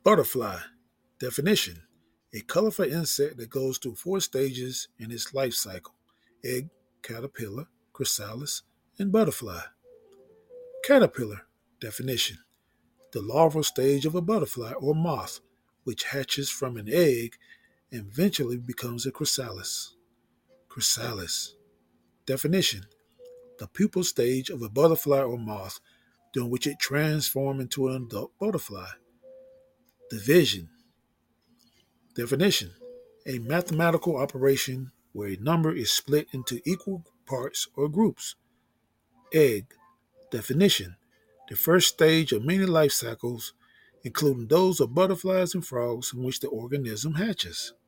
Butterfly. Definition: a colorful insect that goes through four stages in its life cycle: egg, caterpillar, chrysalis, and butterfly. Caterpillar. Definition: the larval stage of a butterfly or moth, which hatches from an egg and eventually becomes a chrysalis. Chrysalis. Definition: the pupal stage of a butterfly or moth, during which it transforms into an adult butterfly. Division. Definition: a mathematical operation where a number is split into equal parts or groups. Egg. Definition: the first stage of many life cycles, including those of butterflies and frogs, in which the organism hatches.